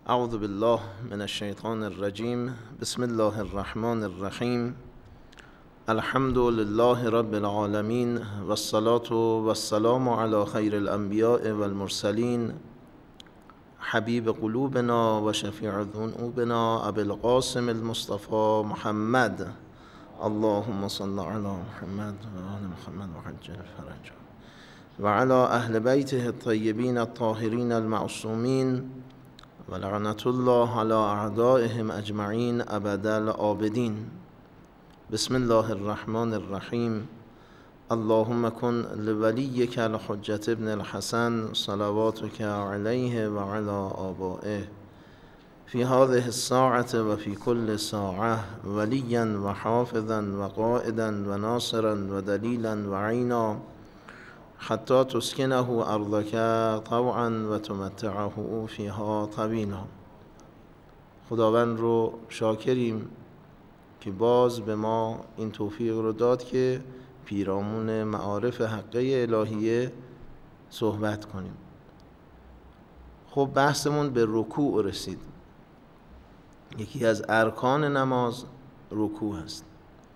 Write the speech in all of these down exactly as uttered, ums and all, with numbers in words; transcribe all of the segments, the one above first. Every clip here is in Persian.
اعوذ بالله من الشیطان الرجیم. بسم الله الرحمن الرحیم. الحمد لله رب العالمین والصلاة والسلام علی خیر الانبیاء والمرسلین حبیب قلوبنا و شفیع ذنوبنا ابی القاسم المصطفى محمد. اللهم صل علی محمد و آل محمد و عجل فرجه و علی اهل بیته الطیبین الطاهرین المعصومین و لعنت الله علی اعدائهم اجمعین ابد الآبدین. بسم الله الرحمن الرحیم. اللهم کن لولیک الحجة ابن الحسن صلواتک علیه و علی آبائه فی هذه الساعة و فی کل ساعة ولیا و حافظا و قائدا و ناصرا و دلیلا و عینا حتی تسکنه ارضک طوعا و تمتعه فیها طویلا. خداوند رو شاکریم که باز به ما این توفیق رو داد که پیرامون معارف حقه الهیه صحبت کنیم. خب بحثمون به رکوع رسید. یکی از ارکان نماز رکوع است.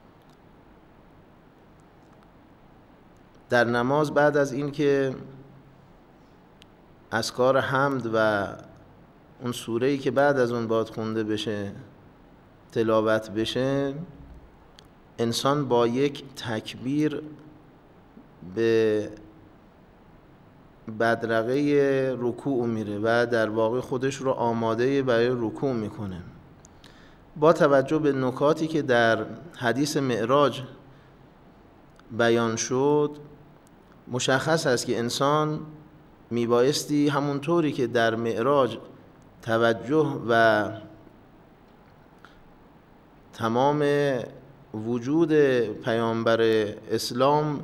در نماز بعد از این که اذکار حمد و اون سوره‌ای که بعد از اون باید خونده بشه تلاوت بشه، انسان با یک تکبیر به بدرقه رکوع میره و در واقع خودش رو آماده برای رکوع میکنه. با توجه به نکاتی که در حدیث معراج بیان شد، مشخص است که انسان میبایستی همونطوری که در معراج توجه و تمام وجود پیامبر اسلام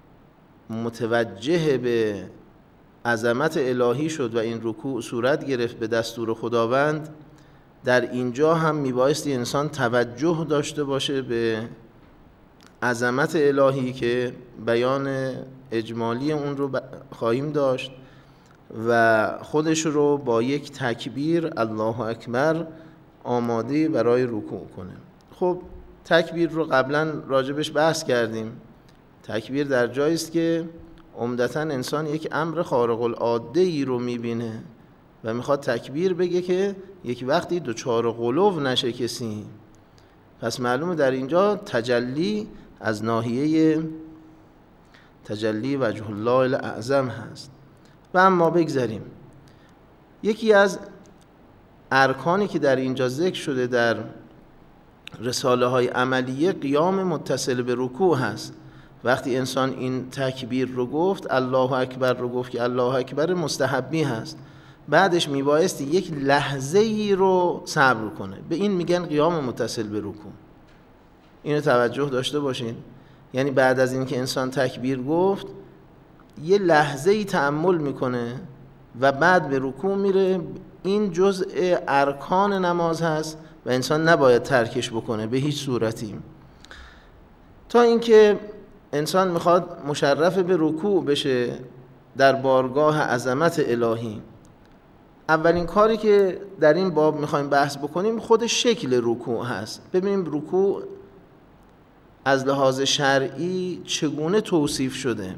متوجه به عظمت الهی شد و این رکوع صورت گرفت به دستور خداوند، در اینجا هم میبایستی انسان توجه داشته باشه به عظمت الهی که بیان اجمالی اون رو خواهیم داشت و خودش رو با یک تکبیر الله اکبر آماده برای رکوع کنه. خب تکبیر رو قبلا راجبش بحث کردیم. تکبیر در جایی است که عمدتاً انسان یک امر خارق العاده ای رو میبینه و میخواد تکبیر بگه که یک وقتی دوچار غلو نشه کسی. پس معلومه در اینجا تجلی از ناحیه تجلی وجه الله الاعظم هست. و اما بگذاریم، یکی از ارکانی که در اینجا ذکر شده در رساله های عملیه قیام متصل به رکوع هست. وقتی انسان این تکبیر رو گفت، الله اکبر رو گفت که الله اکبر مستحبی هست، بعدش میبایستی یک لحظه ای رو صبر کنه. به این میگن قیام متصل به رکوع. اینو توجه داشته باشین. یعنی بعد از این که انسان تکبیر گفت یه لحظه ای تأمل میکنه و بعد به رکوع میره. این جزء ارکان نماز هست و انسان نباید ترکش بکنه به هیچ صورتی. تا اینکه انسان میخواد مشرف به رکوع بشه در بارگاه عظمت الهی، اولین کاری که در این باب میخوایم بحث بکنیم خود شکل رکوع هست. ببینیم رکوع از لحاظ شرعی چگونه توصیف شده.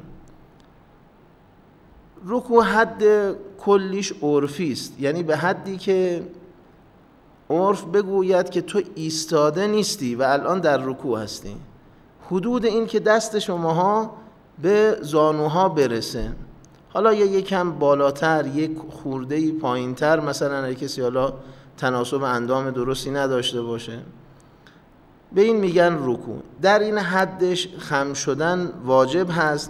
رکوع حد کلیش عرفی است، یعنی به حدی که عرف بگوید که تو ایستاده نیستی و الان در رکوع هستی. حدود این که دست شماها به زانوها برسه، حالا یا یکم بالاتر، یک خورده‌ای پایینتر، مثلا اگه کسی حالا تناسب اندام درستی نداشته باشه، به این میگن رکوع. در این حدش خم شدن واجب هست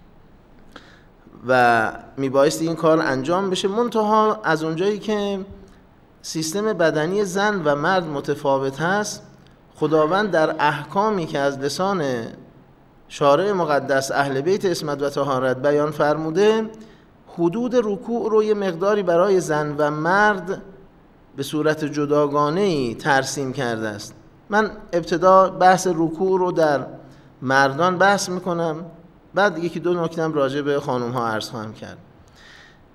و میبایستی این کار انجام بشه. منتها از اونجایی که سیستم بدنی زن و مرد متفاوت هست، خداوند در احکامی که از لسان شارع مقدس اهل بیت عصمت و طهارت بیان فرموده، حدود رکوع رو یه مقداری برای زن و مرد به صورت جداگانه‌ای ترسیم کرده است. من ابتدا بحث رکوع رو در مردان بحث میکنم، بعد یکی دو نکتم راجع به خانم ها عرض خواهم کرد.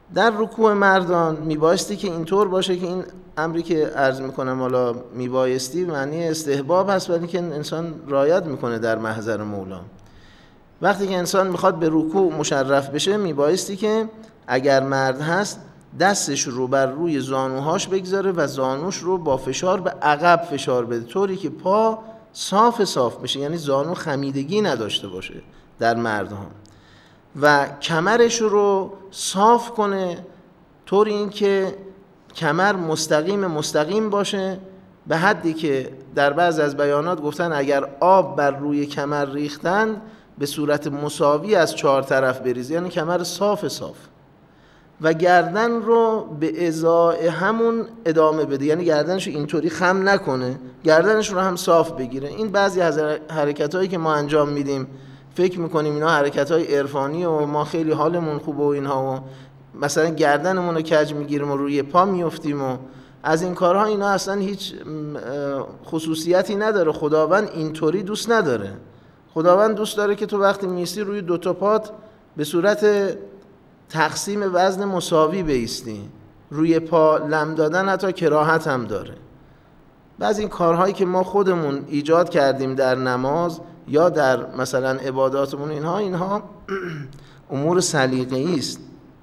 در رکوع مردان میبایستی که اینطور باشه که این امری که عرض میکنم حالا میبایستی معنی استحباب هست، ولی که انسان رعایت میکنه در محضر مولا. وقتی که انسان میخواد به رکوع مشرف بشه میبایستی که اگر مرد هست دستش رو بر روی زانوهاش بگذاره و زانوش رو با فشار به عقب فشار بده، طوری که پا صاف صاف بشه، یعنی زانو خمیدگی نداشته باشه در مردان، و کمرش رو صاف کنه طوری این که کمر مستقیم مستقیم باشه، به حدی که در بعض از بیانات گفتن اگر آب بر روی کمر ریختن به صورت مساوی از چهار طرف بریزه، یعنی کمر صاف صاف، و گردن رو به ازای همون ادامه بده، یعنی گردنش رو اینطوری خم نکنه، گردنش رو هم صاف بگیره. این بعضی از حرکتایی که ما انجام میدیم فکر میکنیم اینا حرکتای عرفانی و ما خیلی حالمون خوبه و اینها، و مثلا گردنمون رو کج میگیریم و روی پا میافتیم و از این کارها، اینا اصلا هیچ خصوصیتی نداره. خداوند اینطوری دوست نداره. خداوند دوست داره که تو وقتی میستی روی دو تا پات به صورت تقسیم وزن مساوی بایستی. روی پا لم دادن حتی کراهت هم داره. بعضی این کارهایی که ما خودمون ایجاد کردیم در نماز یا در مثلا عباداتمون، اینها اینها امور سلیقه‌ای است.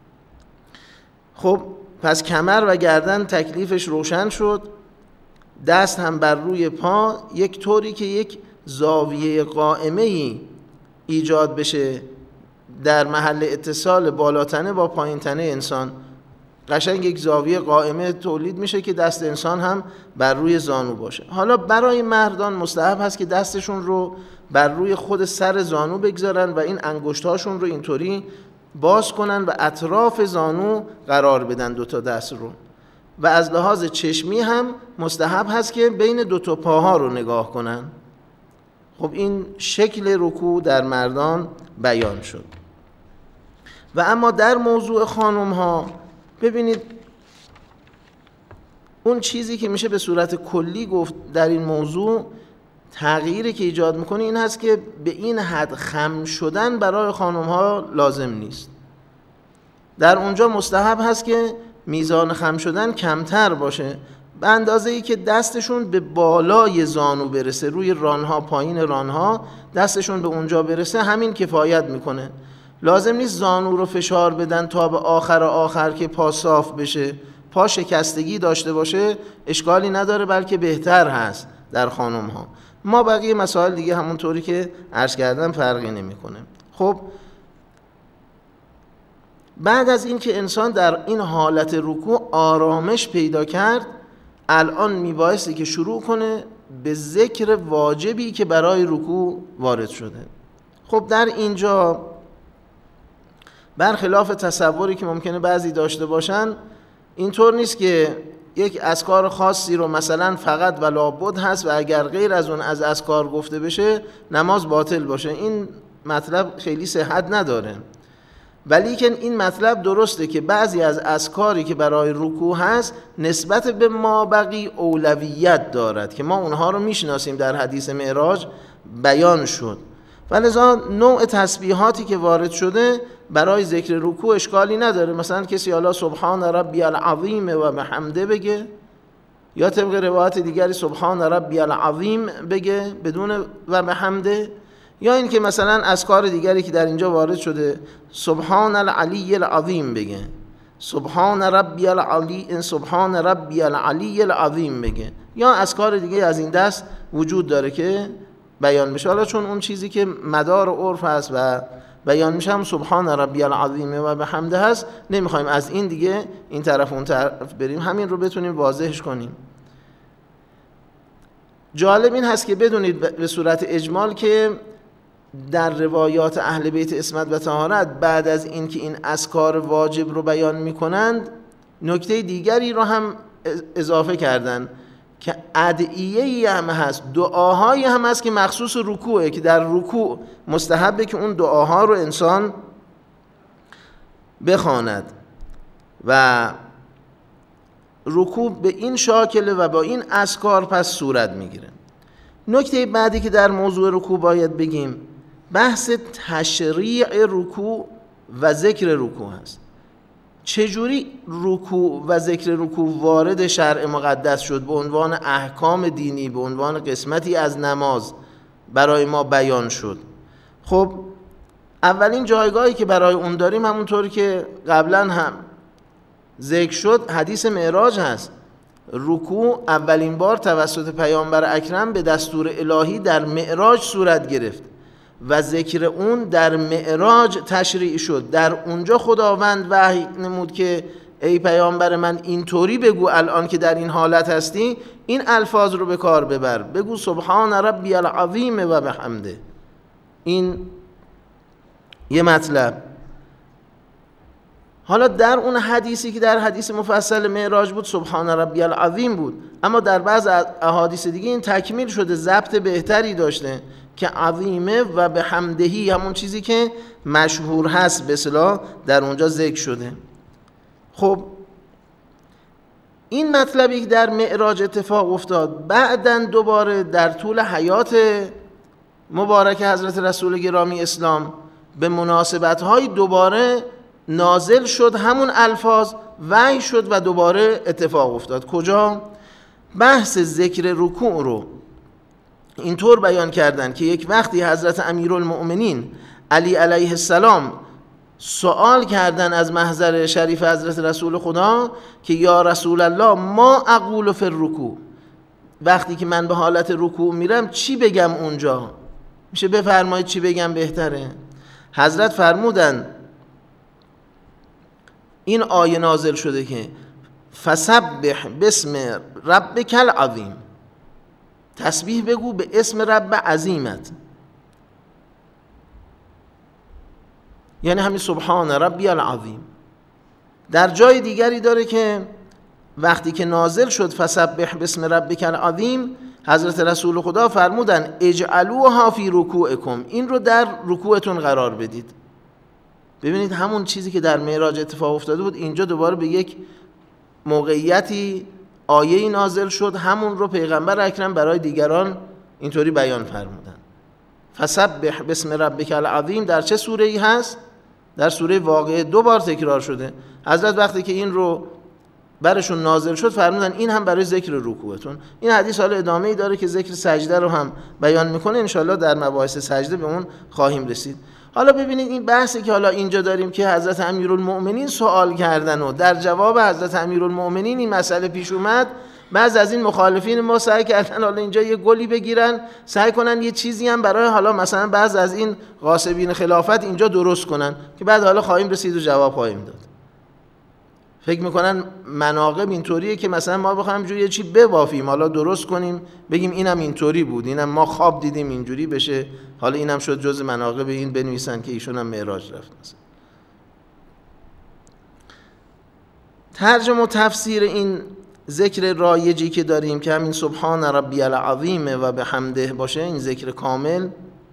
خب پس کمر و گردن تکلیفش روشن شد، دست هم بر روی پا، یک طوری که یک زاویه قائمه‌ای ایجاد بشه در محل اتصال بالاتنه با پایینتنه انسان. قشنگ یک زاویه قائمه تولید میشه که دست انسان هم بر روی زانو باشه. حالا برای مردان مستحب هست که دستشون رو بر روی خود سر زانو بگذارن و این انگشتاشون رو اینطوری باز کنن و اطراف زانو قرار بدن دوتا دست رو، و از لحاظ چشمی هم مستحب هست که بین دوتا پاها رو نگاه کنن. خب این شکل رکوع در مردان بیان شد. و اما در موضوع خانم ها ببینید اون چیزی که میشه به صورت کلی گفت در این موضوع، تغییری که ایجاد میکنه این هست که به این حد خم شدن برای خانم ها لازم نیست. در اونجا مستحب هست که میزان خم شدن کمتر باشه، به اندازه ای که دستشون به بالای زانو برسه، روی رانها، پایین رانها دستشون به اونجا برسه، همین کفایت میکنه. لازم نیست زانو رو فشار بدن تا به آخر آخر که پا صاف بشه. پا شکستگی داشته باشه اشکالی نداره، بلکه بهتر هست در خانم ها. ما بقیه مسائل دیگه همونطوری که عرض کردم فرقی نمیکنه. خب بعد از این که انسان در این حالت رکوع آرامش پیدا کرد، الان میبایستی که شروع کنه به ذکر واجبی که برای رکوع وارد شده. خب در اینجا برخلاف تصوری که ممکنه بعضی داشته باشن، اینطور نیست که یک اذکار خاصی رو مثلا فقط و لابد هست و اگر غیر از اون از اذکار گفته بشه نماز باطل باشه. این مطلب خیلی صحت نداره، ولی که این مطلب درسته که بعضی از اذکاری که برای رکوع هست نسبت به ما بقی اولویت دارد که ما اونها رو میشناسیم، در حدیث معراج بیان شد. ولذا نوع تسبیحاتی که وارد شده برای ذکر رکوع اشکالی نداره. مثلا کسی حالا سبحان ربی العظیم و بحمده بگه، یا طبق روایت دیگری سبحان ربی العظیم بگه بدون و بحمده، یا این که مثلا اذکار دیگری که در اینجا وارد شده سبحان العلی العظیم بگه، سبحان ربی العلی ان سبحان ربی العلی العظیم بگه، یا اذکار دیگه از این دست وجود داره که بیان میشه. حالا چون اون چیزی که مدار عرف هست و بیان میشه هم سبحان ربی العظیم و بحمده هست، نمیخوایم از این دیگه این طرف اون طرف بریم، همین رو بتونیم واضحش کنیم. جالب این هست که بدونید به صورت اجمال که در روایات اهل بیت عصمت و طهارت بعد از این که این اذکار واجب رو بیان میکنند نکته دیگری رو هم اضافه کردن که ادعیه‌ای هم هست، دعاهایی هم هست که مخصوص رکوعه، که در رکوع مستحبه که اون دعاها رو انسان بخواند و رکوع به این شاکله و با این اذکار پس صورت میگیره. نکته بعدی که در موضوع رکوع باید بگیم بحث تشریع رکوع و ذکر رکوع هست. چجوری رکوع و ذکر رکوع وارد شرع مقدس شد به عنوان احکام دینی، به عنوان قسمتی از نماز برای ما بیان شد؟ خب اولین جایگاهی که برای اون داریم همونطوری که قبلا هم ذکر شد حدیث معراج هست. رکوع اولین بار توسط پیامبر اکرم به دستور الهی در معراج صورت گرفت و ذکر اون در معراج تشریع شد. در اونجا خداوند وحی نمود که ای پیامبر من اینطوری بگو الان که در این حالت هستی، این الفاظ رو به کار ببر، بگو سبحان ربی العظیم و بحمده. این یه مطلب. حالا در اون حدیثی که در حدیث مفصل معراج بود سبحان ربی العظیم بود، اما در بعض احادیث دیگه این تکمیل شده، ضبط بهتری داشته که عظیمه و به حمدهی، همون چیزی که مشهور هست به اصطلاح در اونجا ذکر شده. خب این مطلبی که در معراج اتفاق افتاد بعداً دوباره در طول حیات مبارک حضرت رسول گرامی اسلام به مناسبت‌های دوباره نازل شد، همون الفاظ وحی شد و دوباره اتفاق افتاد. کجا؟ بحث ذکر رکوع رو اینطور بیان کردن که یک وقتی حضرت امیرالمؤمنین علی علیه السلام سوال کردن از محضر شریف حضرت رسول خدا که یا رسول الله ما اقول فی الرکوع، وقتی که من به حالت رکوع میرم چی بگم اونجا؟ میشه بفرمایید چی بگم بهتره؟ حضرت فرمودن این آیه نازل شده که فسبح باسم ربک العظیم، تسبیح بگو به اسم رب عظیمت، یعنی همین سبحان ربی العظیم. در جای دیگری داره که وقتی که نازل شد فسبح باسم ربک العظیم، حضرت رسول خدا فرمودن اجعلوها فی رکوعکم، این رو در رکوعتون قرار بدید. ببینید همون چیزی که در معراج اتفاق افتاده بود اینجا دوباره به یک موقعیتی آیه‌ای نازل شد، همون رو پیغمبر اکرم برای دیگران اینطوری بیان فرمودن. فسبح باسم ربک العظیم در چه سوره ای هست؟ در سوره واقعه دو بار تکرار شده. حضرت وقتی که این رو برشون نازل شد فرمودن این هم برای ذکر رکوعتون. این حدیث حالا ادامه ای داره که ذکر سجده رو هم بیان میکنه، انشالله در مباحث سجده به اون خواهیم رسید. حالا ببینید این بحثی که حالا اینجا داریم که حضرت امیرالمؤمنین سوال کردن و در جواب حضرت امیرالمؤمنین این مسئله پیش اومد، بعض از این مخالفین ما سعی کردن حالا اینجا یه گلی بگیرن، سعی کنن یه چیزی هم برای حالا مثلا بعض از این غاصبین خلافت اینجا درست کنن که بعد حالا خواهیم رسید و جواب خواهیم داد. فکر میکنن مناقب اینطوریه که مثلا ما بخوایم جوری یه چی ببافیم حالا درست کنیم بگیم اینم اینطوری بود، اینم ما خواب دیدیم اینجوری بشه، حالا اینم شد جز مناقب این بنویسن که ایشون هم معراج رفت مثلا. ترجمه و تفسیر این ذکر رایجی که داریم که همین سبحان ربی العظیم و بحمده باشه، این ذکر کامل،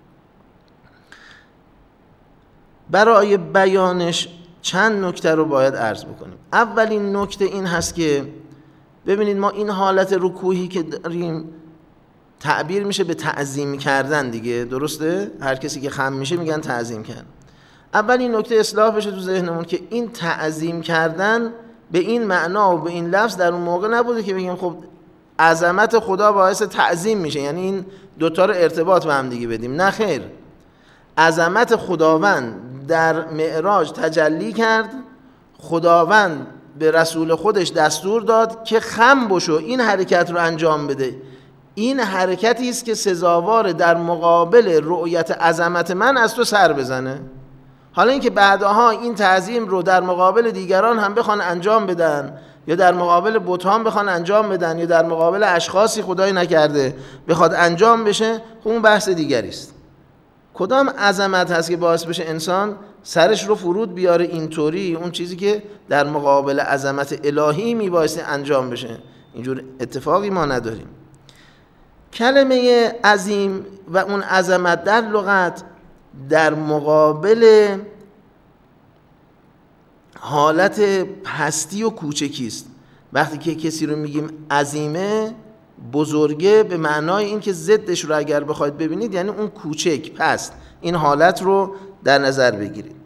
برای بیانش چند نکته رو باید عرض بکنیم. اولین نکته این هست که ببینید ما این حالت رکوعی که داریم تعبیر میشه به تعظیم کردن دیگه، درسته؟ هر کسی که خم میشه میگن تعظیم کردن. اولین نکته اصلاح بشه تو ذهنمون که این تعظیم کردن به این معنا و به این لفظ در اون موقع نبوده که بگیم خب عظمت خدا باعث تعظیم میشه، یعنی این دوتا رو ارتباط به هم دیگه بدیم. نه خیر، عظمت خداوند در معراج تجلی کرد، خداوند به رسول خودش دستور داد که خم بشو این حرکت رو انجام بده. این حرکتی است که سزاوار در مقابل رؤیت عظمت من از تو سر بزنه. حالا اینکه بعدها این تعظیم رو در مقابل دیگران هم بخوان انجام بدن یا در مقابل بتان بخوان انجام بدن یا در مقابل اشخاصی خدای نکرده بخواد انجام بشه، خب اون بحث دیگری است. کدام عظمت هست که باعث بشه انسان سرش رو فرود بیاره اینطوری؟ اون چیزی که در مقابل عظمت الهی میبایسته انجام بشه. اینجور اتفاقی ما نداریم. کلمه عظیم و اون عظمت در لغت در مقابل حالت پستی و کوچکی است. وقتی که کسی رو میگیم عظیمه، بزرگه، به معنای این که ضدش رو اگر بخواید ببینید یعنی اون کوچک، پست، این حالت رو در نظر بگیرید.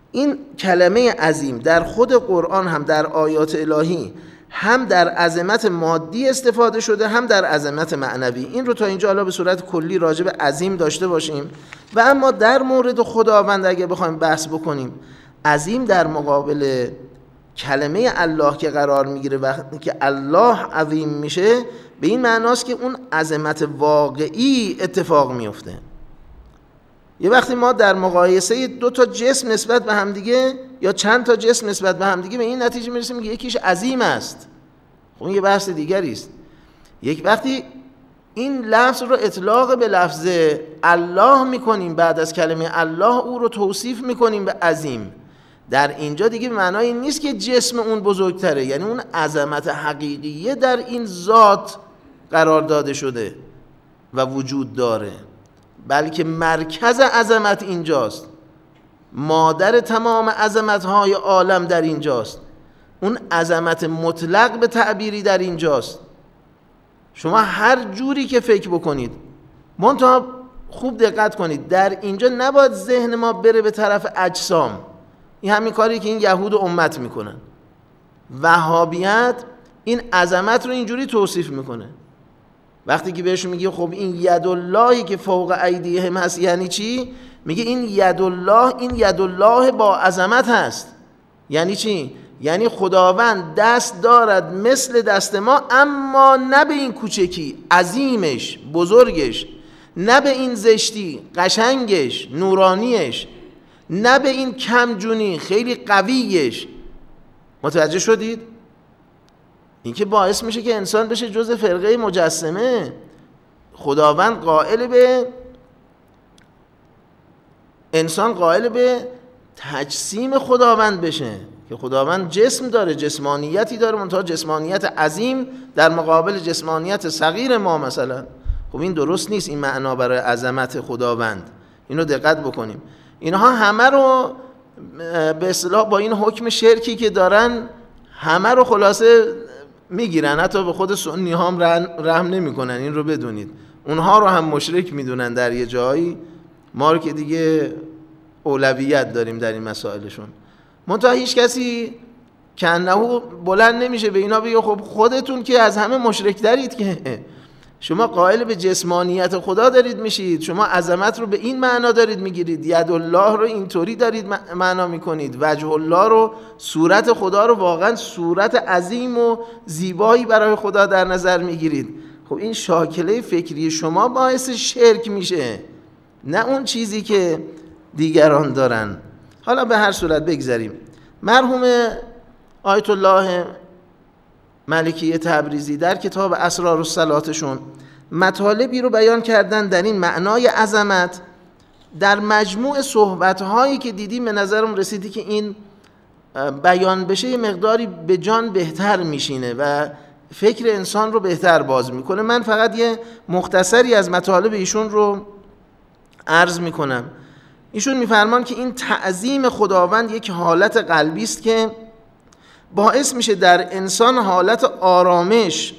این کلمه عظیم در خود قرآن هم در آیات الهی هم در عظمت مادی استفاده شده، هم در عظمت معنوی. این رو تا اینجا حالا به صورت کلی راجع به عظیم داشته باشیم. و اما در مورد خداوند اگه بخوایم بحث بکنیم، عظیم در مقابل کلمه الله که قرار میگیره، وقتی که الله عظیم میشه، به این معناست که اون عظمت واقعی اتفاق میفته. یه وقتی ما در مقایسه دو تا جسم نسبت به همدیگه یا چند تا جسم نسبت به همدیگه به این نتیجه میرسیم که یکیش عظیم است، خب این یه بحث دیگری است. یک وقتی این لفظ رو اطلاق به لفظ الله میکنیم، بعد از کلمه الله او رو توصیف میکنیم به عظیم، در اینجا دیگه به معنای این نیست که جسم اون بزرگتره، یعنی اون عظمت حقیقیه در این ذات قرار داده شده و وجود داره، بلکه مرکز عظمت اینجاست، مادر تمام عظمت‌های عالم در اینجاست، اون عظمت مطلق به تعبیری در اینجاست. شما هر جوری که فکر بکنید، منتها خوب دقت کنید، در اینجا نباید ذهن ما بره به طرف اجسام. این همین کاری که این یهود و امت میکنن. وهابیت این عظمت رو اینجوری توصیف میکنه، وقتی که بهشون میگه خب این ید اللهی که فوق ایدیهم هست یعنی چی؟ میگه این ید الله، این ید الله با عظمت هست. یعنی چی؟ یعنی خداوند دست دارد مثل دست ما، اما نه به این کوچکی، عظیمش، بزرگش، نه به این زشتی، قشنگش، نورانیش، نه به این کمجونی، خیلی قویش. متوجه شدید؟ این که باعث میشه که انسان بشه جز فرقه مجسمه. خداوند قائل به انسان قائل به تجسیم خداوند بشه، که خداوند جسم داره، جسمانیتی داره، منتها جسمانیت عظیم در مقابل جسمانیت صغیر ما مثلا. خب این درست نیست، این معنا برای عظمت خداوند. اینو دقت بکنیم. اینها همه رو به اصطلاح با این حکم شرکی که دارن همه رو خلاصه میگیرن، حتی به خود سنی ها هم رحم نمی کنن. این رو بدونید، اونها رو هم مشرک میدونن در یه جایی، ما رو که دیگه اولویت داریم در این مسائلشون. منتها هیچ کسی کنهو بلند نمیشه به اینا بگه خب خودتون که از همه مشرک دارید، که شما قائل به جسمانیت خدا دارید میشید، شما عظمت رو به این معنا دارید میگیرید، ید الله رو اینطوری دارید معنا میکنید، وجه الله رو، صورت خدا رو واقعا صورت عظیم و زیبایی برای خدا در نظر میگیرید. خب این شاکله فکری شما باعث شرک میشه، نه اون چیزی که دیگران دارن. حالا به هر صورت بگذاریم. مرحوم آیت الله ملکی تبریزی در کتاب اسرار الصلاتشون مطالبی رو بیان کردن در این معنای عظمت. در مجموع صحبت‌هایی که دیدیم به نظرم رسیدی که این بیان بشه یه مقداری به جان بهتر میشینه و فکر انسان رو بهتر باز میکنه. من فقط یه مختصری از مطالب ایشون رو عرض میکنم. ایشون میفرمان که این تعظیم خداوند یک حالت قلبی است که باعث میشه در انسان حالت آرامش،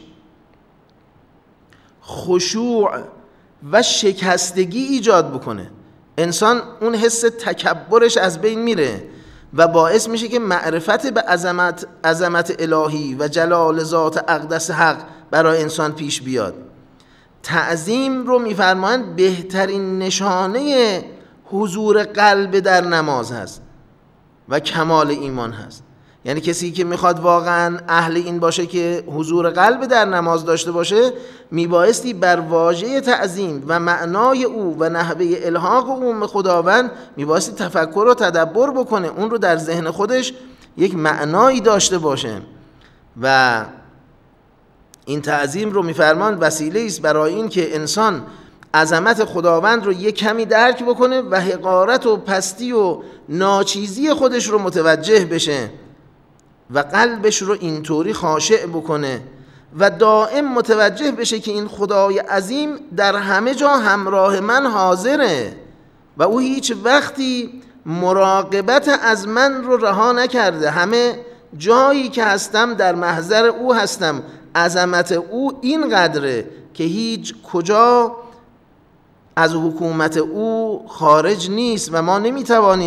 خشوع و شکستگی ایجاد بکنه. انسان اون حس تکبرش از بین میره و باعث میشه که معرفت به عظمت عظمت الهی و جلال ذات اقدس حق برای انسان پیش بیاد. تعظیم رو میفرمایند بهترین نشانه حضور قلب در نماز هست و کمال ایمان هست. یعنی کسی که میخواد واقعا اهل این باشه که حضور قلب در نماز داشته باشه، میبایستی بر واژه تعظیم و معنای او و نحوه الحاق او به خداوند میبایستی تفکر و تدبر بکنه، اون رو در ذهن خودش یک معنایی داشته باشه. و این تعظیم رو میفرمان وسیله است برای این که انسان عظمت خداوند رو یک کمی درک بکنه و حقارت و پستی و ناچیزی خودش رو متوجه بشه و قلبش رو اینطوری خاشع بکنه و دائم متوجه بشه که این خدای عظیم در همه جا همراه من حاضره و او هیچ وقتی مراقبت از من رو رها نکرده. همه جایی که هستم در محضر او هستم. عظمت او این قدره که هیچ کجا از حکومت او خارج نیست و ما نمیتوانیم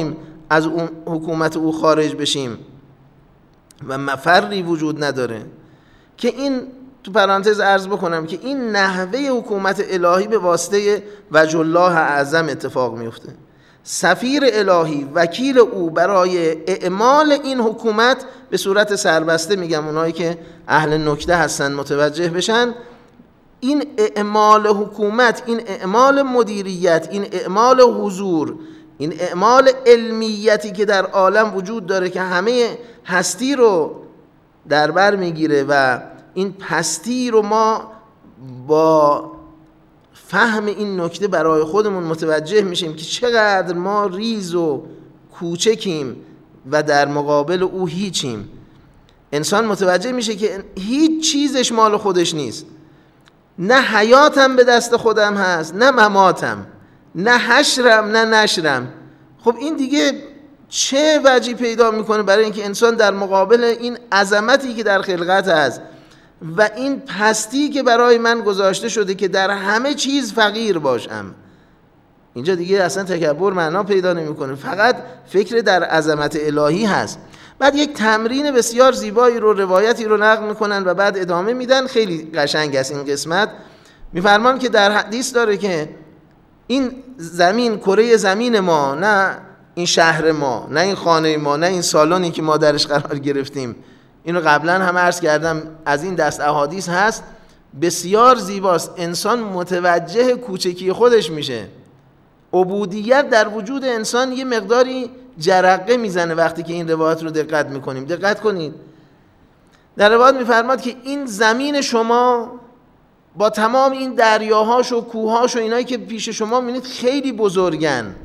از اون حکومت او خارج بشیم و مفری وجود نداره. که این تو پرانتز عرض بکنم که این نحوه حکومت الهی به واسطه وجه الله اعظم اتفاق میفته. سفیر الهی، وکیل او برای اعمال این حکومت به صورت سربسته، میگم اونایی که اهل نکته هستن متوجه بشن، این اعمال حکومت، این اعمال مدیریت، این اعمال حضور، این اعمال علمیتی که در عالم وجود داره که همه هستی رو در بر میگیره و این پستی رو ما با فهم این نکته برای خودمون متوجه میشیم که چقدر ما ریز و کوچکیم و در مقابل او هیچیم. انسان متوجه میشه که هیچ چیزش مال خودش نیست. نه حیاتم به دست خودم هست، نه مماتم، نه حشرم نه نشرم. خب این دیگه چه وجهی پیدا میکنه برای اینکه انسان در مقابل این عظمتی که در خلقت هست و این پستی که برای من گذاشته شده که در همه چیز فقیر باشم. اینجا دیگه اصلا تکبر معنا پیدا نمیکنه، فقط فکر در عظمت الهی هست. بعد یک تمرین بسیار زیبایی رو، روایتی رو نقل میکنن و بعد ادامه میدن. خیلی قشنگ است این قسمت. میفرمان که در حدیث داره که این زمین، کره زمین ما، نه این شهر ما، نه این خانه ما، نه این سالنی که ما درش قرار گرفتیم، اینو قبلا هم عرض کردم، از این دست احادیث هست، بسیار زیباست. انسان متوجه کوچکی خودش میشه. عبودیت در وجود انسان یه مقداری جرقه میزنه وقتی که این روایت رو دقت میکنیم. دقت کنید، در روایت میفرماد که این زمین شما با تمام این دریاهاش و کوهاش و اینایی که پیش شما میبینید خیلی بزرگن،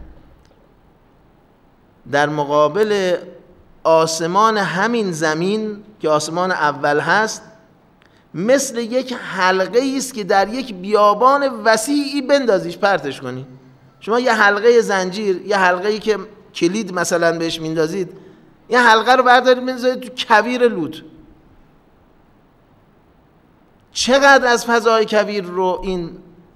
در مقابل آسمان همین زمین که آسمان اول هست مثل یک حلقه است که در یک بیابان وسیعی بندازیش، پرتش کنی. شما یه حلقه زنجیر، یه حلقه‌ای که کلید مثلا بهش میندازید، یه حلقه رو بردارید بندازید تو کویر لوط، چقدر از فضای کویر رو این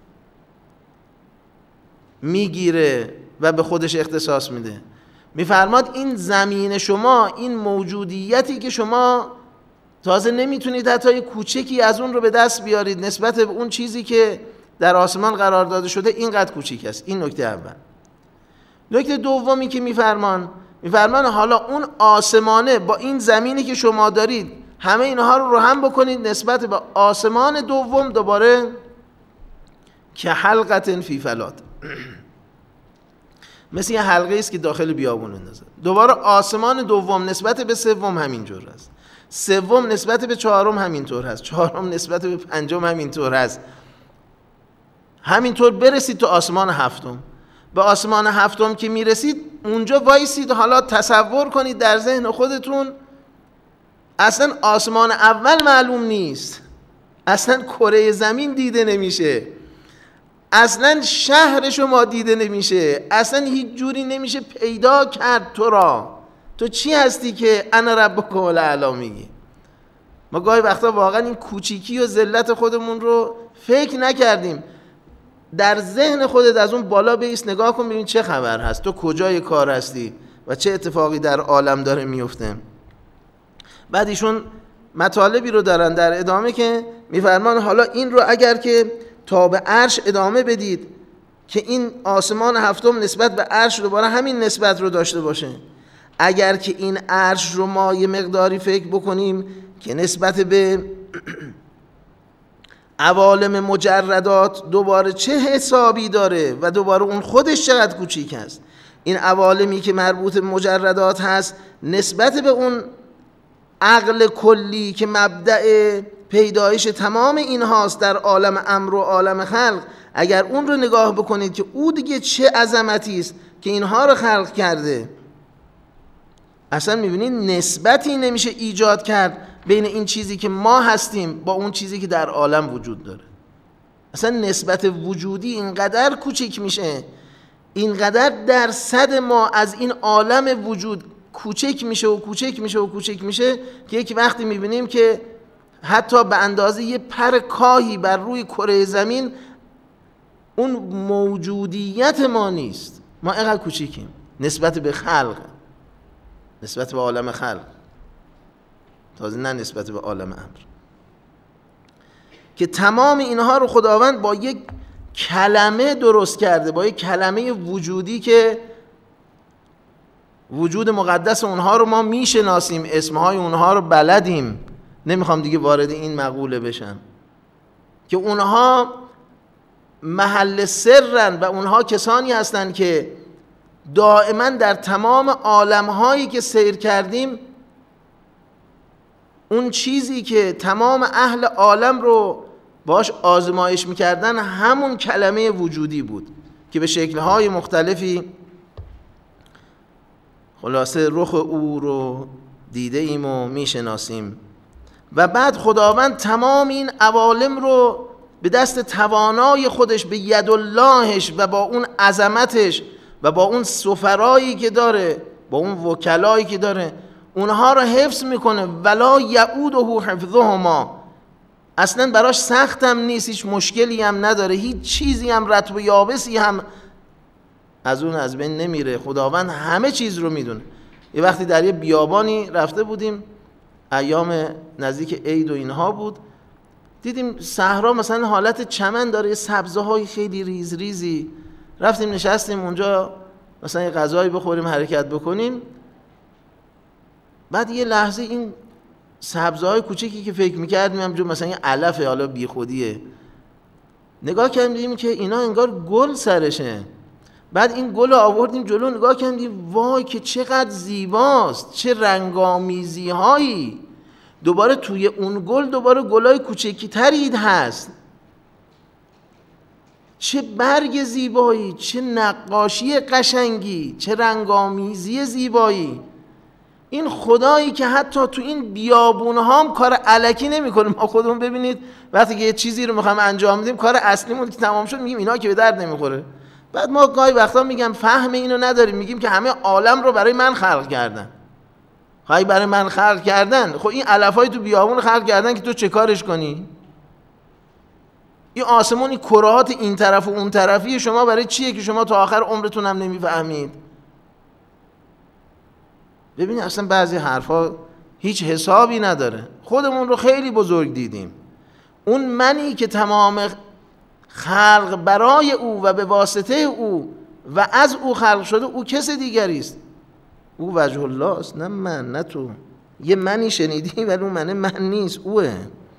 میگیره و به خودش اختصاص میده. میفرماد این زمین شما، این موجودیتی که شما تازه نمیتونید حتی کوچکی از اون رو به دست بیارید نسبت به اون چیزی که در آسمان قرار داده شده، اینقدر کوچیک است. این نکته اول. نکته دومی که میفرمان میفرمان حالا اون آسمانه با این زمینی که شما دارید، همه اینها رو رو هم بکنید نسبت به آسمان دوم، دوباره که حلقة فی فلات، مثل یه حلقه است که داخل بیابون اندازه. دوباره آسمان دوم نسبت به سوم همینجور هست، سوم نسبت به چهارم همینطور هست، چهارم نسبت به پنجم همینطور هست، همینطور برسید تو آسمان هفتم. به آسمان هفتم که میرسید اونجا وایسید، حالا تصور کنید در ذهن خودتون اصلا آسمان اول معلوم نیست، اصلا کره زمین دیده نمیشه، اصلا شهر شما دیده نمیشه، اصلا هیچ جوری نمیشه پیدا کرد تو را. تو چی هستی که انا ربکم الاعلی میگی؟ ما گاهی وقتا واقعا این کوچیکی و ذلت خودمون رو فکر نکردیم. در ذهن خودت از اون بالا بیست نگاه کن، ببین چه خبر هست، تو کجای کار هستی و چه اتفاقی در عالم داره میفته. بعد ایشون مطالبی رو دارن در ادامه که میفرمان حالا این رو اگر که تا به عرش ادامه بدید که این آسمان هفتم نسبت به عرش دوباره همین نسبت رو داشته باشه، اگر که این عرش رو ما یه مقداری فکر بکنیم که نسبت به عوالم مجردات دوباره چه حسابی داره و دوباره اون خودش چقدر کوچیک است، این عوالمی که مربوط به مجردات هست نسبت به اون عقل کلی که مبدأ پیدایش تمام این هاست در عالم امر و عالم خلق، اگر اون رو نگاه بکنید که او دیگه چه عظمتی است که اینها رو خلق کرده، اصلا میبینید نسبتی نمیشه ایجاد کرد بین این چیزی که ما هستیم با اون چیزی که در عالم وجود داره. اصلا نسبت وجودی اینقدر کوچیک میشه، اینقدر درصد ما از این عالم وجود کوچک میشه و کوچک میشه و کوچک میشه که یک وقتی میبینیم که حتی به اندازه یه پر کاهی بر روی کره زمین اون موجودیت ما نیست. ما اینقدر کوچیکیم نسبت به خلق. نسبت به عالم خلق، تازه نه نسبت به عالم امر، که تمام اینها رو خداوند با یک کلمه درست کرده، با یک کلمه وجودی که وجود مقدس اونها رو ما میشناسیم، اسمهای اونها رو بلدیم. نمیخوام دیگه وارد این مقوله بشم که اونها محل سرن و اونها کسانی هستند که دائما در تمام عالمهایی که سیر کردیم اون چیزی که تمام اهل عالم رو باش آزمایش میکردن همون کلمه وجودی بود که به شکلهای مختلفی خلاصه رخ او رو دیده ایم و میشناسیم. و بعد خداوند تمام این عوالم رو به دست توانای خودش، به ید اللهش و با اون عظمتش و با اون سفرایی که داره، با اون وکلایی که داره، اونها رو حفظ میکنه. ولا یعوده حفظهما، اصلا براش سختم نیست، هیچ مشکلی هم نداره، هیچ چیزی هم رطب و یابسی هم از اون از بین نمیره. خداوند همه چیز رو میدونه. یه وقتی در یه بیابانی رفته بودیم، ایام نزدیک عید و اینها بود، دیدیم صحرا مثلا حالت چمن داره، یه سبزه های خیلی ریز ریزی. رفتیم نشستیم اونجا مثلا یه غذایی بخوریم، حرکت بکنیم. بعد یه لحظه این سبزه های کوچکی که فکر میکردیم همجور مثلا یه علفه، حالا بی خودیه، نگاه کردیم دیدیم که اینا انگار گل سرشه. بعد این گل رو آوردیم جلو، نگاه کردیم وای که چقدر زیباست، چه رنگامیزی هایی. دوباره توی اون گل دوباره گلای کوچکی تری هست، چه برگ زیبایی، چه نقاشی قشنگی، چه رنگامیزی زیبایی. این خدایی که حتی تو این بیابون ها هم کار الکی نمی کنه. ما خودمون ببینید وقتی که یه چیزی رو میخوام انجام بدیم، کار اصلیمون که تمام شد میگیم اینا که به درد نمیخوره. بعد ما گاهی وقتا میگم فهم اینو نداریم، میگیم که همه عالم رو برای من خلق کردن. خواهی برای من خلق کردن؟ خب این علفای تو بیابون خلق کردن که تو چه کارش کنی؟ این آسمون، این کرهات این طرف و اون طرفی شما برای چیه که شما تا آخر عمرتون هم نمیفهمید؟ ببینید اصلا بعضی حرفا هیچ حسابی نداره. خودمون رو خیلی بزرگ دیدیم. اون منی که تمام خلق برای او و به واسطه او و از او خلق شده، او کس دیگری است. او وجه الله است، نه من، نه تو. یه منی شنیدی ولی اون من من نیست، اوه.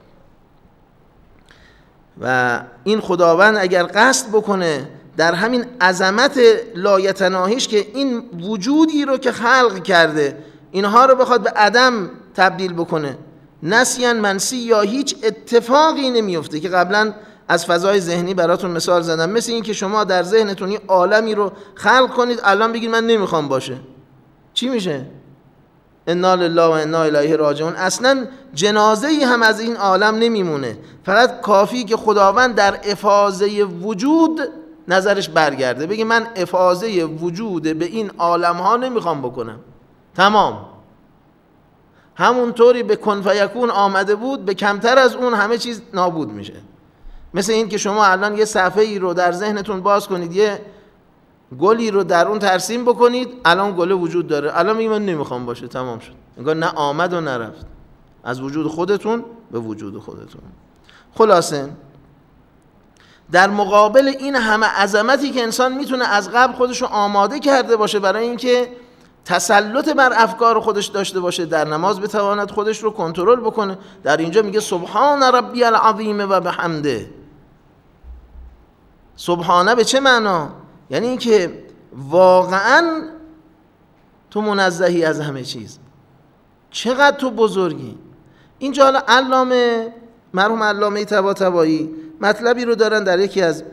و این خداوند اگر قصد بکنه در همین عظمت لایتناهیش که این وجودی رو که خلق کرده اینها رو بخواد به عدم تبدیل بکنه، نسیان منسی یا هیچ اتفاقی نمیفته که قبلا از فضای ذهنی براتون مثال زدم. مثل این که شما در ذهنتون یه عالمی رو خلق کنید، الان بگید من نمیخوام باشه، چی میشه؟ انا لله و انا الیه راجعون. اصلا جنازه ای هم از این عالم نمیمونه، فقط کافی که خداوند در افاضه وجود نظرش برگرده، بگه من افاضه وجود به این عالم ها نمیخوام بکنم، تمام. همونطوری به کن فیکون آمده بود، به کمتر از اون همه چیز نابود میشه. مثل این که شما الان یه صفحه ای رو در ذهنتون باز کنید، یه گلی رو در اون ترسیم بکنید، الان گل وجود داره، الان میگه من نمیخوام باشه، تمام شد. انگار نه آمد و نرفت، از وجود خودتون به وجود خودتون. خلاصه در مقابل این همه عظمتی که انسان میتونه از قبل خودش رو آماده کرده باشه برای اینکه تسلط بر افکار خودش داشته باشه، در نماز بتواند خودش رو کنترل بکنه، در اینجا میگه سبحان ربی العظیم و بحمده. سبحانه به چه معنا؟ یعنی اینکه واقعا تو منزهی از همه چیز، چقدر تو بزرگی. اینجا حالا علامه مرحوم علامه طباطبایی مطلبی رو دارن در یکی از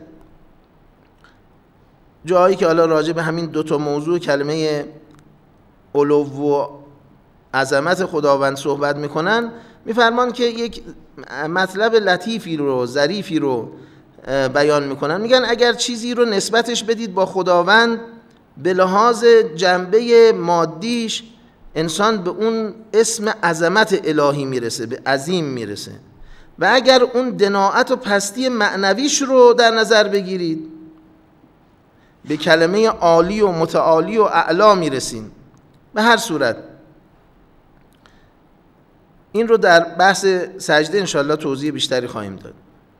جایی که حالا راجع به همین دوتا موضوع کلمه علو و عظمت خداوند صحبت میکنن، میفرمان که یک مطلب لطیفی رو، ظریفی رو بیان میکنن. میگن اگر چیزی رو نسبتش بدید با خداوند به لحاظ جنبه مادیش، انسان به اون اسم عظمت الهی میرسه، به عظیم میرسه. و اگر اون دناعت و پستی معنویش رو در نظر بگیرید، به کلمه عالی و متعالی و اعلا میرسین. به هر صورت این رو در بحث سجده انشاءالله توضیح بیشتری خواهیم داد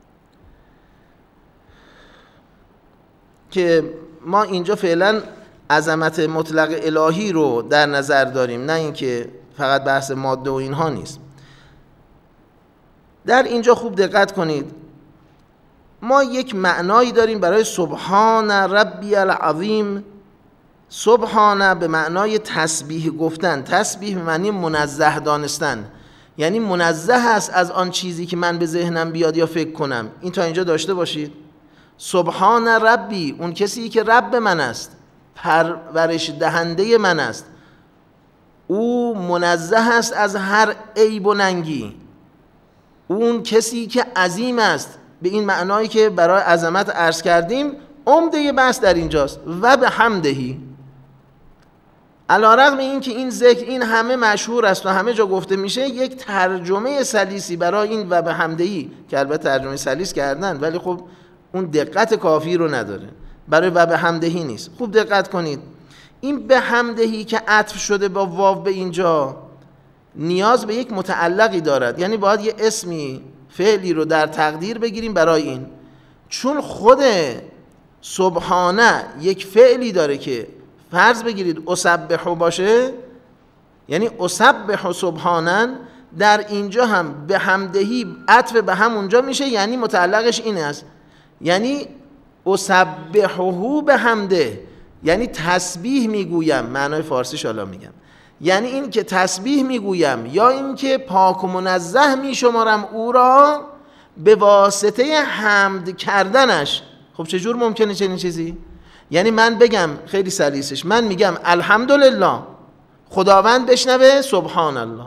که ما اینجا فعلا عظمت مطلق الهی رو در نظر داریم، نه اینکه فقط بحث ماده و اینها نیست. در اینجا خوب دقت کنید، ما یک معنایی داریم برای سبحان ربی العظیم. سبحانه به معنای تسبیح گفتن، تسبیح به معنی منزه دانستن، یعنی منزه است از آن چیزی که من به ذهنم بیاد یا فکر کنم. این تا اینجا داشته باشید. سبحان ربی، اون کسی که رب من است، پرورش دهنده من است، او منزه است از هر عیب و ننگی. اون کسی که عظیم است به این معنایی که برای عظمت عرض کردیم. عمده بحث در اینجاست و به حمدهی. علی‌رغم این که این ذکر این همه مشهور است و همه جا گفته میشه، یک ترجمه سلیسی برای این و به حمدهی که البته ترجمه سلیس کردن ولی خب اون دقت کافی رو نداره، برای و به حمدهی نیست. خوب دقت کنید، این به حمدهی که عطف شده با واو به اینجا نیاز به یک متعلقی دارد، یعنی باید یه اسمی فعلی رو در تقدیر بگیریم برای این. چون خود سبحانه یک فعلی داره که فرض بگیرید اسبحو باشه، یعنی اسبحو سبحانن، در اینجا هم به حمدهی عطف به هم اونجا میشه، یعنی متعلقش این است، یعنی اسبحو به حمده، یعنی تسبیح میگویم. معنای فارسیش حالا میگم، یعنی این که تسبیح میگویم یا این که پاک و منزه میشمارم او را به واسطه حمد کردنش. خب چجور ممکنه چنین چیزی؟ یعنی من بگم خیلی سلیسش، من میگم الحمدلله، خداوند بشنوه سبحان الله.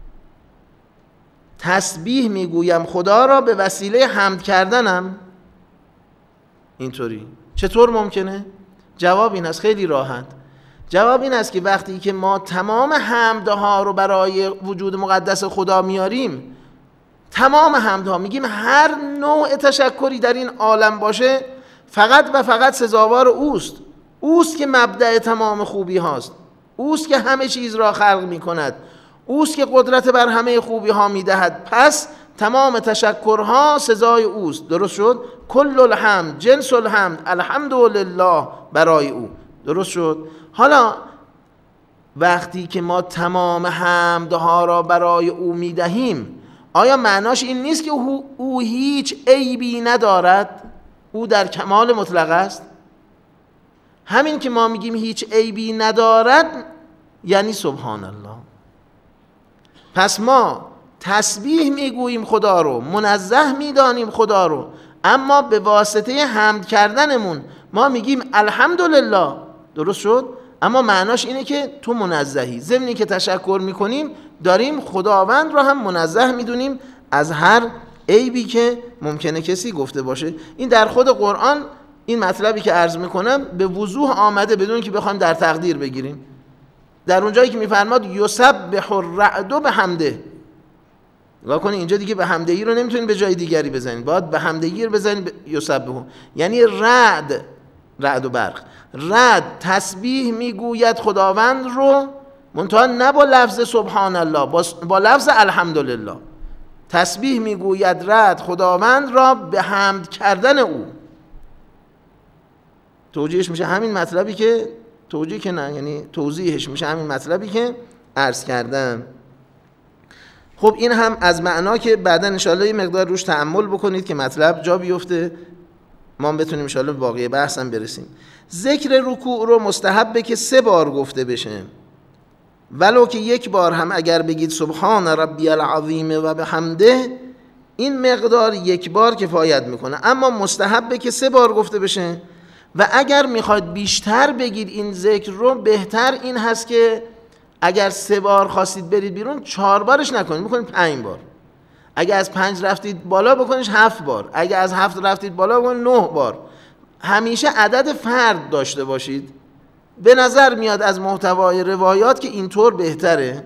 تسبیح میگویم خدا را به وسیله حمد کردنم. اینطوری چطور ممکنه؟ جواب این است، خیلی راحت. جواب این است که وقتی که ما تمام حمدها رو برای وجود مقدس خدا میاریم، تمام حمدها میگیم هر نوع تشکری در این عالم باشه فقط و فقط سزاوار اوست. اوست که مبدأ تمام خوبی هاست، اوست که همه چیز را خلق میکند، اوست که قدرت بر همه خوبی ها میدهد. پس تمام تشکرها سزای اوست. درست شد؟ کل الحمد جنس الحمد الحمدلله برای او. درست شد؟ حالا وقتی که ما تمام حمدها را برای او میدهیم، آیا معناش این نیست که او, او هیچ عیبی ندارد؟ او در کمال مطلق است. همین که ما میگیم هیچ عیبی ندارد یعنی سبحان الله. پس ما تسبیح میگوییم خدا رو، منزه میدانیم خدا رو، اما به واسطه حمد کردنمون ما میگیم الحمدلله. درست شد؟ اما معناش اینه که تو منزهی. ضمنی که تشکر میکنیم داریم خداوند رو هم منزه میدونیم از هر عیبی که ممکنه کسی گفته باشه. این در خود قرآن این مطلبی که عرض میکنم به وضوح آمده بدون که بخوایم در تقدیر بگیریم. در اونجایی که میفرماد یسبح الرعد بحمده، نگاه کنید اینجا دیگه به حمدهی رو نمیتونید به جای دیگری بزنید، باید به حمدهی رو بزنید یسبحو، یعنی رعد، رعد و برق، رعد تسبیح میگوید خداوند رو، منتها نه با لفظ سبحان الله، با, با لفظ الحمدلله. تسبیح میگوید رعد خداوند را به حمد کردن او. توجیهش میشه همین مطلبی که توجیه که نه، یعنی توضیحش میشه همین مطلبی که عرض کردم. خب این هم از معنا که بعدا انشاءالله یه مقدار روش تأمل بکنید که مطلب جا بیفته، ما بتونیم انشاءالله باقی بحث هم برسیم. ذکر رکوع رو مستحبه که سه بار گفته بشه، ولو که یک بار هم اگر بگید سبحان ربی العظیم و بحمده، این مقدار یک بار کفایت میکنه، اما مستحبه که سه بار گفته بشه. و اگر میخواید بیشتر بگید این ذکر رو، بهتر این هست که اگر سه بار خواستید برید بیرون، چهار بارش نکنید، بکنید پنج بار. اگر از پنج رفتید بالا بکنید هفت بار، اگر از هفت رفتید بالا بکنید نه بار. همیشه عدد فرد داشته باشید. به نظر میاد از محتوای روایات که اینطور بهتره.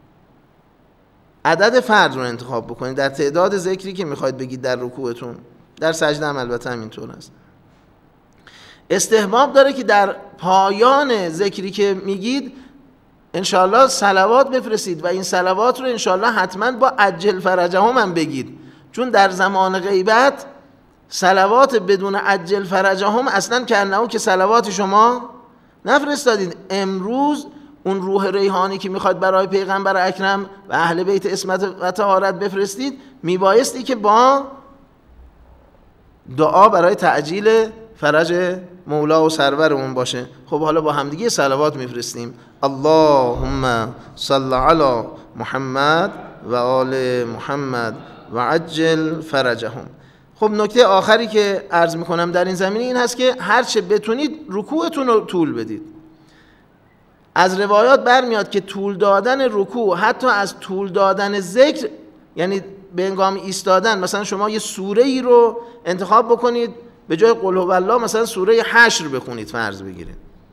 عدد فرد رو انتخاب بکنید در تعداد ذکری که میخواید بگید در رکوعتون. در سجده هم البته همینطور است. استحباب داره که در پایان ذکری که میگید انشاءالله صلوات بفرستید و این صلوات رو انشاءالله حتما با عجل فرجهم هم بگید، چون در زمان غیبت صلوات بدون عجل فرجهم اصلا کانه که صلوات شما نفرستادید. امروز اون روح ریحانی که میخواد برای پیغمبر اکرم و اهل بیت عصمت و طهارت بفرستید، میبایستی که با دعا برای تعجیل فرج مولا و سرورمون باشه. خب حالا با همدیگه صلوات میفرستیم. اللهم صل علی محمد و آل محمد و عجل فرجهم. خب نکته آخری که عرض میکنم در این زمینه این هست که هرچه بتونید رکوعتون رو طول بدید. از روایات برمیاد که طول دادن رکوع حتی از طول دادن ذکر، یعنی به هنگام ایستادن مثلا شما یه سوره ای رو انتخاب بکنید، به جای قل هو الله مثلا سوره حشر بخونید فرض بگیرید.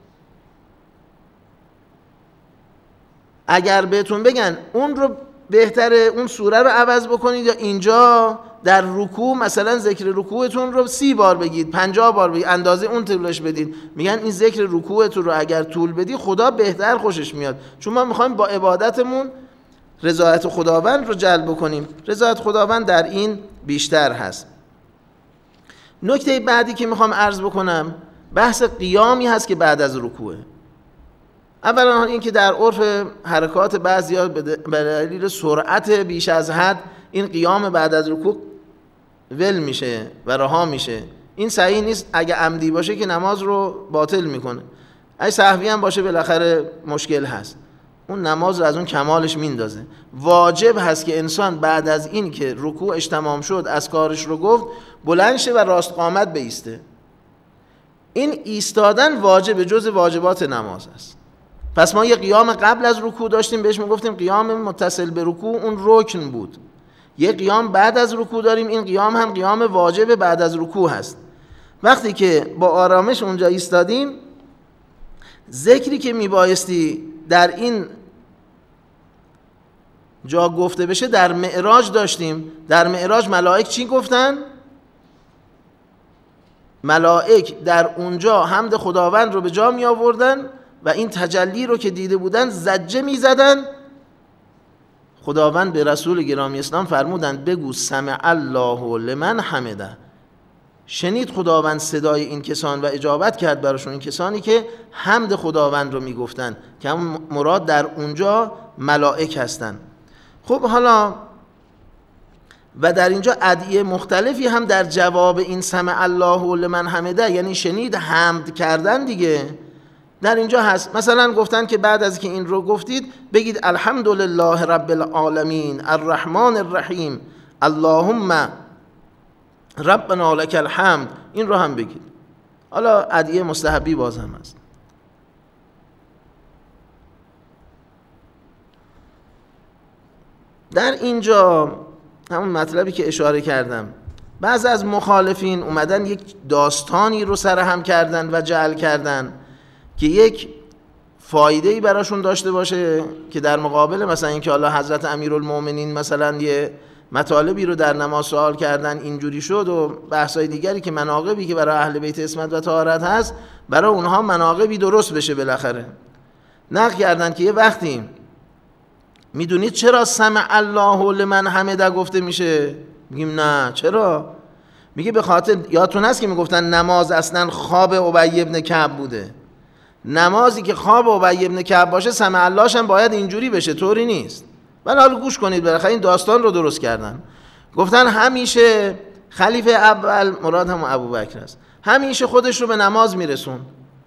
اگر بهتون بگن اون رو بهتره اون سوره رو عوض بکنید یا اینجا در رکوع مثلا ذکر رکوعتون رو سی بار بگید، پنجاه بار بگید، اندازه اون طولش بدید، میگن این ذکر رکوعتون رو اگر طول بدی خدا بهتر خوشش میاد، چون ما میخوایم با عبادتمون رضایت خداوند رو جلب کنیم. رضایت خداوند در این بیشتر هست. نکته بعدی که میخوام عرض بکنم بحث قیامی هست که بعد از رکوعه. اولا این که در عرف حرکات بعضیا به دلیل سرعت بیش از حد این قیام بعد از رکوع ول میشه و رها میشه. این صحیح نیست. اگه عمدی باشه که نماز رو باطل میکنه، اگه سهوی هم باشه بالاخره مشکل هست، اون نماز رو از اون کمالش میندازه. واجب هست که انسان بعد از این که رکوعش تمام شد از کارش رو گفت بلند شه و راست قامت بایسته. این ایستادن واجب جز واجبات نماز است. پس ما یه قیام قبل از رکوع داشتیم، بهش میگفتیم قیام متصل به رکوع، اون رکن بود. یه قیام بعد از رکوع داریم، این قیام هم قیام واجب بعد از رکوع هست. وقتی که با آرامش اونجا ایستادیم، ذکری که میبایستی در این جا گفته بشه در معراج داشتیم. در معراج ملائک چی گفتن؟ ملائک در اونجا حمد خداوند رو به جا می آوردن و این تجلی رو که دیده بودن زجه می زدن. خداوند به رسول گرامی اسلام فرمودند بگو سمع الله لمن حمده، شنید خداوند صدای این کسان و اجابت کرد براشون، این کسانی که حمد خداوند رو میگفتن، که هم مراد در اونجا ملائک هستن. خب حالا و در اینجا ادعیه مختلفی هم در جواب این سمع الله لمن حمده، یعنی شنید حمد کردن دیگه، در اینجا هست. مثلا گفتن که بعد از که این رو گفتید بگید الحمدلله رب العالمین الرحمن الرحیم اللهم ربنا لک الحمد، این رو هم بگید. حالا ادعیه مستحبی باز هم هست. در اینجا همون مطلبی که اشاره کردم، بعضی از مخالفین اومدن یک داستانی رو سرهم کردن و جعل کردن که یک فایده‌ای براشون داشته باشه، که در مقابل مثلا اینکه الله حضرت امیرالمومنین مثلا یه مطالبی رو در نماز سوال کردن اینجوری شد و بحثای دیگری که مناقبی که برای اهل بیت عصمت و طهارت هست برای اونها مناقبی درست بشه. بالاخره نقل کردن که یه وقتی میدونید چرا سمع الله لمن حمده گفته میشه؟ میگیم نه چرا؟ میگه به خاطر یادتون هست که میگفتن نماز اصلا خواب ابی ابن کعب بوده. نمازی که خواب ابی ابن کعب باشه سمع اللهش هم باید اینجوری بشه، طوری نیست. ولی حالا گوش کنید، بالاخره این داستان رو درست کردن. گفتن همیشه خلیفه اول، مراد هم ابوبکر است، همیشه خودش رو به نماز میرسون.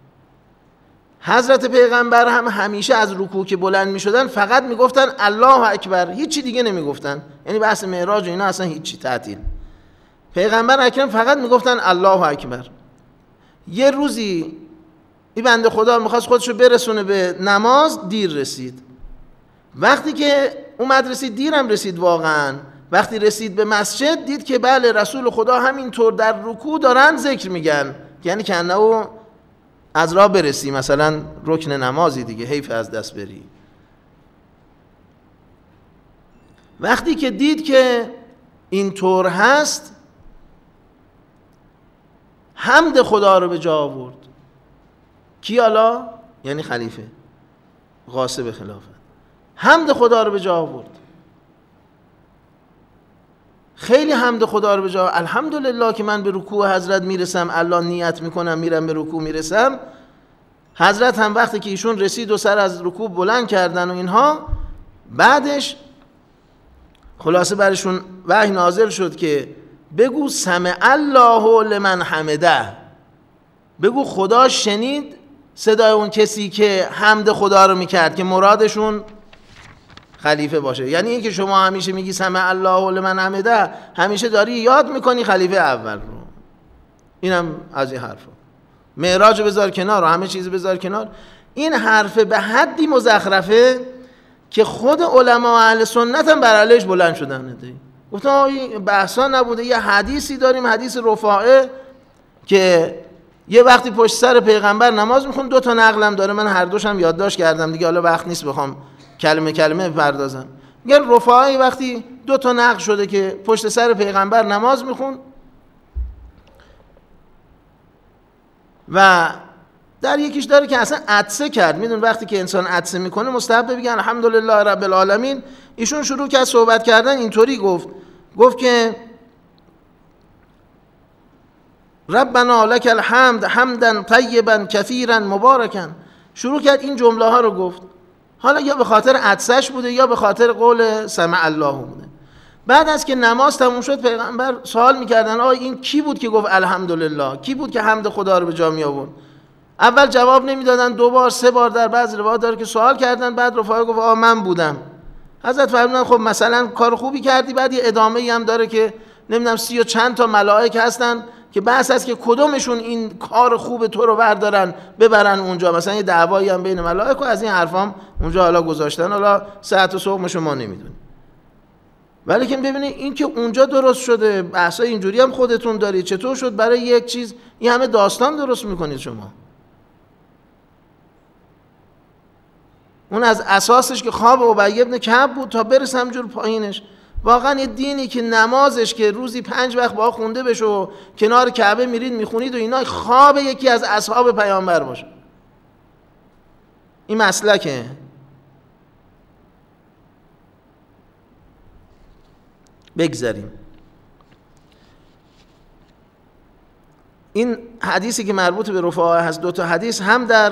حضرت پیغمبر هم همیشه از رکوع که بلند میشدن فقط میگفتن الله اکبر، هیچی دیگه نمیگفتن. یعنی بحث معراج و اینا اصلا هیچی، تعطیل. پیغمبر اکرم فقط میگفتن الله اکبر. یه روزی این بنده خدا میخواست خودش رو برسونه به نماز، دیر رسید. وقتی که اومد رسید، دیرم رسید واقعا. وقتی رسید به مسجد دید که بله رسول خدا همینطور در رکوع دارن ذکر میگن، یعنی که انه از راه برسی، مثلا رکن نمازی دیگه، حیف از دست بری. وقتی که دید که اینطور هست حمد خدا رو به جا آورد. کی حالا؟ یعنی خلیفه. غاصب خلافت. حمد خدا رو به جا آورد، خیلی حمد خدا رو به جا. الحمدلله که من به رکوع حضرت میرسم، الله نیت میکنم میرم به رکوع میرسم. حضرت هم وقتی که ایشون رسید و سر از رکوع بلند کردن و اینها، بعدش خلاصه برشون وحی نازل شد که بگو سمع الله لمن حمده، بگو خدا شنید صدای اون کسی که حمد خدا رو میکرد، که مرادشون خلیفه باشه. یعنی این که شما همیشه میگی سمع الله لمن حمده، همیشه داری یاد میکنی خلیفه اول رو. اینم از این حرفا. معراج بذار کنار و همه چیز بذار کنار. این حرف به حدی مزخرفه که خود علما اهل سنت هم بر علیش بلند شدن. گفتن این بحثا نبوده، یه حدیثی داریم، حدیث رفاعه که یه وقتی پشت سر پیغمبر نماز میخون، دو تا نقلم داره، من هر دوشم یادداشت کردم دیگه، حالا وقت نیست بخوام کلمه کلمه بپردازم. میگن رفاعه وقتی دو تا نقل شده که پشت سر پیغمبر نماز میخون و در یکیش داره که اصلا عطسه کرد. میدون وقتی که انسان عطسه میکنه مستحب بگن الحمدلله رب العالمین. ایشون شروع کرد صحبت کردن، اینطوری گفت گفت که ربنا لک الحمد حمدا طیبا کثیرا مبارکا. شروع کرد این جمله ها رو گفت. حالا یا به خاطر عطسش بوده یا به خاطر قول سمع الله بوده. بعد از که نماز تموم شد پیغمبر سوال میکردن آقا این کی بود که گفت الحمدلله، کی بود که حمد خدا رو به جا می آورد؟ اول جواب نمیدادن، دو بار سه بار در بعض روایات داره که سوال کردن، بعد رفاعه گفت آقا من بودم. حضرت فرمودن خب مثلا کار خوبی کردی. بعد یه ادامه ای هم داره که نمیدونم سی و چند تا ملائک هستن که بحث است که کدومشون این کار خوب تو رو بردارن ببرن اونجا، مثلا یه دعوایی هم بین ملائک و از این حرفام اونجا حالا گذاشتن، حالا ساعت و صبح شما نمیدونید. ولی که ببینید این که اونجا درست شده، بحثای اینجوری هم خودتون دارید، چطور شد برای یک چیز این همه داستان درست میکنید شما؟ اون از اساسش که خواب ابی بن کعب بود تا برسم جور پایینش. واقعا یه دینی که نمازش که روزی پنج وقت با خونده بشه و کنار کعبه میرید میخونید و اینا، خواب یکی از اصحاب پیامبر باشه. این مسلکه. بگذاریم. این حدیثی که مربوط به رفاعه هست، دو تا حدیث هم در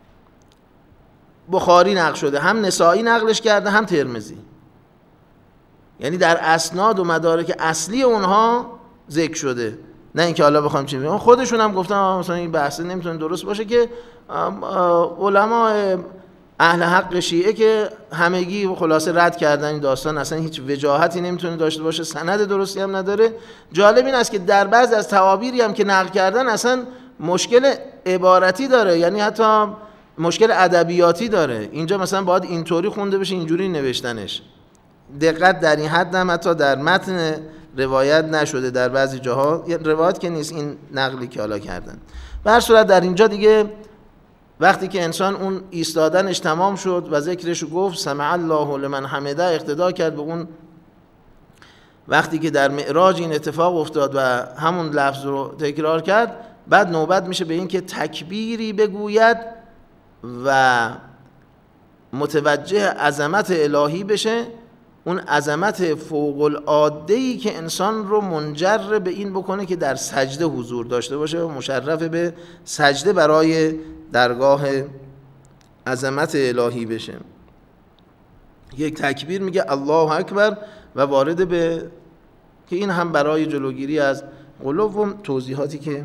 بخاری نقل شده، هم نسائی نقلش کرده، هم ترمذی. یعنی در اسناد و مدارک اصلی اونها ذکر شده، نه اینکه حالا بخوام چی بگم. خودشون هم گفتن مثلا این بحث نمیتونه درست باشه، که علما اهل حق شیعه که همگی خلاصه رد کردن این داستان، اصلا هیچ وجاهتی نمیتونه داشته باشه، سند درستی هم نداره. جالب این است که در بعض از تعابیری هم که نقل کردن اصلا مشکل عبارتی داره، یعنی حتی مشکل ادبیاتی داره. اینجا مثلا باید اینطوری خونده بشه، اینجوری نوشتنش. دقت در این حد هم حتی در متن روایت نشده در بعضی جاها، روایت که نیست، این نقلی که حالا کردن. به هر صورت در اینجا دیگه وقتی که انسان اون ایستادنش تمام شد و ذکرش گفت سمع الله لمن حمده، اقتدا کرد به اون وقتی که در معراج این اتفاق افتاد و همون لفظ رو تکرار کرد، بعد نوبت میشه به این که تکبیری بگوید و متوجه عظمت الهی بشه، اون عظمت فوق العاده‌ای که انسان رو منجر به این بکنه که در سجده حضور داشته باشه و مشرف به سجده برای درگاه عظمت الهی بشه. یک تکبیر میگه الله اکبر و وارد به که این هم برای جلوگیری از غلو و توضیحاتی که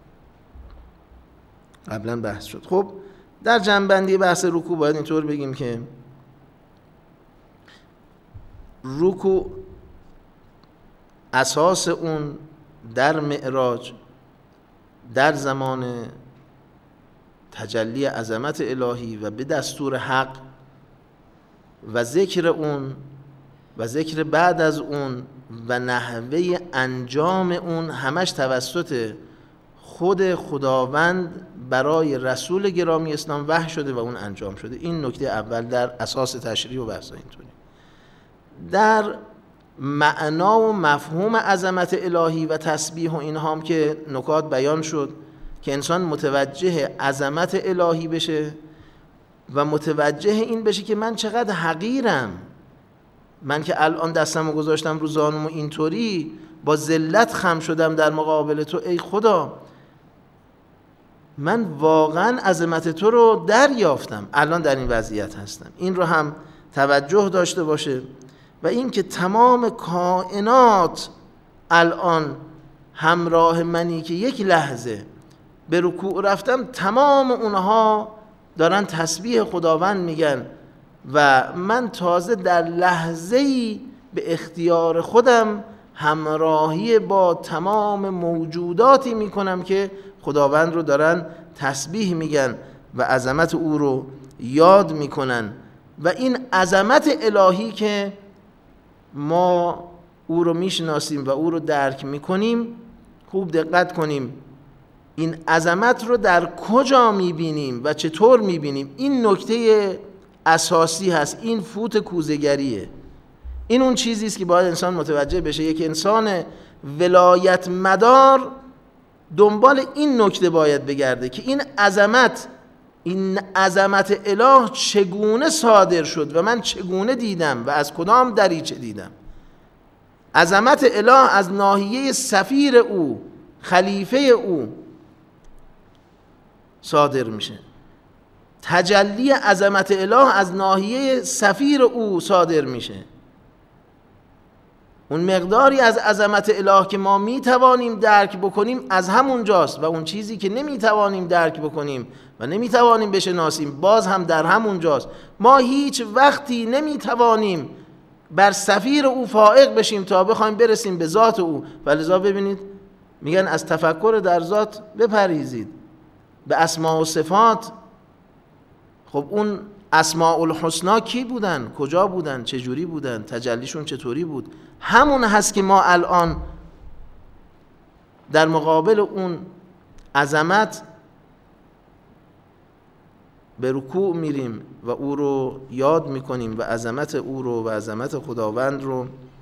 قبلا بحث شد. خب در جنبندی بحث رکوع باید اینطور بگیم که رکوع اساس اون در معراج، در زمان تجلی عظمت الهی و به دستور حق و ذکر اون و ذکر بعد از اون و نحوه انجام اون، همش توسط خود خداوند برای رسول گرامی اسلام وحی شده و اون انجام شده. این نکته اول در اساس تشریع و بحث اینطوری. در معنا و مفهوم عظمت الهی و تسبیح و اینها هم که نکات بیان شد که انسان متوجه عظمت الهی بشه و متوجه این بشی که من چقدر حقیرم. من که الان دستمو گذاشتم رو زانوم و اینطوری با ذلت خم شدم در مقابل تو، ای خدا من واقعا عظمت تو رو دریافتم، الان در این وضعیت هستم. این رو هم توجه داشته باشه. و این که تمام کائنات الان همراه منی که یک لحظه به رکوع رفتم، تمام اونها دارن تسبیح خداوند میگن و من تازه در لحظه‌ای به اختیار خودم همراهی با تمام موجوداتی میکنم که خداوند رو دارن تسبیح میگن و عظمت او رو یاد میکنن. و این عظمت الهی که ما او رو میشناسیم و او رو درک میکنیم، خوب دقت کنیم این عظمت رو در کجا میبینیم و چطور میبینیم. این نکته اساسی هست، این فوت کوزه‌گریه. این اون چیزی است که باید انسان متوجه بشه. یک انسان ولایت مدار دنبال این نکته باید بگرده که این عظمت، این عظمت اله چگونه صادر شد و من چگونه دیدم و از کدام دریچه دیدم. عظمت اله از ناحیه سفیر او، خلیفه او صادر میشه. تجلی عظمت اله از ناحیه سفیر او صادر میشه. اون مقداری از عظمت اله که ما میتوانیم درک بکنیم از همون جاست و اون چیزی که نمیتوانیم درک بکنیم و نمیتوانیم بشناسیم باز هم در همون جاست. ما هیچ وقتی نمیتوانیم بر سفیر او فائق بشیم تا بخوایم برسیم به ذات او. ولذا ببینید میگن از تفکر در ذات بپرهیزید، به اسماء و صفات. خب اون اسماء الحسنا کی بودن؟ کجا بودن؟ چجوری بودن؟ تجلیشون چطوری بود؟ همون هست که ما الان در مقابل اون عظمت به رکوع میریم و او رو یاد میکنیم و عظمت او رو و عظمت خداوند رو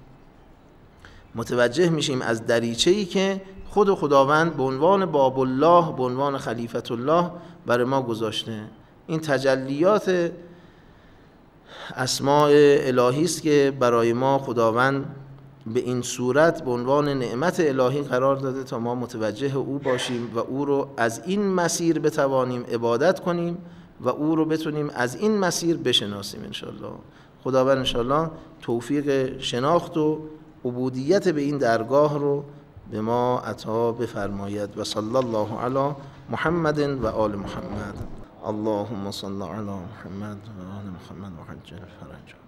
متوجه میشیم از دریچه‌ای که خود خداوند به عنوان باب الله، به عنوان خلیفت الله برای ما گذاشته. این تجلیات اسماء الهی است که برای ما خداوند به این صورت به عنوان نعمت الهی قرار داده تا ما متوجه او باشیم و او رو از این مسیر بتوانیم عبادت کنیم و او رو بتونیم از این مسیر بشناسیم انشالله. خداوند انشالله توفیق شناخت و عبودیت به این درگاه رو به ما عطا بفرماید. و صلی الله علی محمد و آل محمد. اللهم صل علی محمد و آل محمد و عجل فرجهم.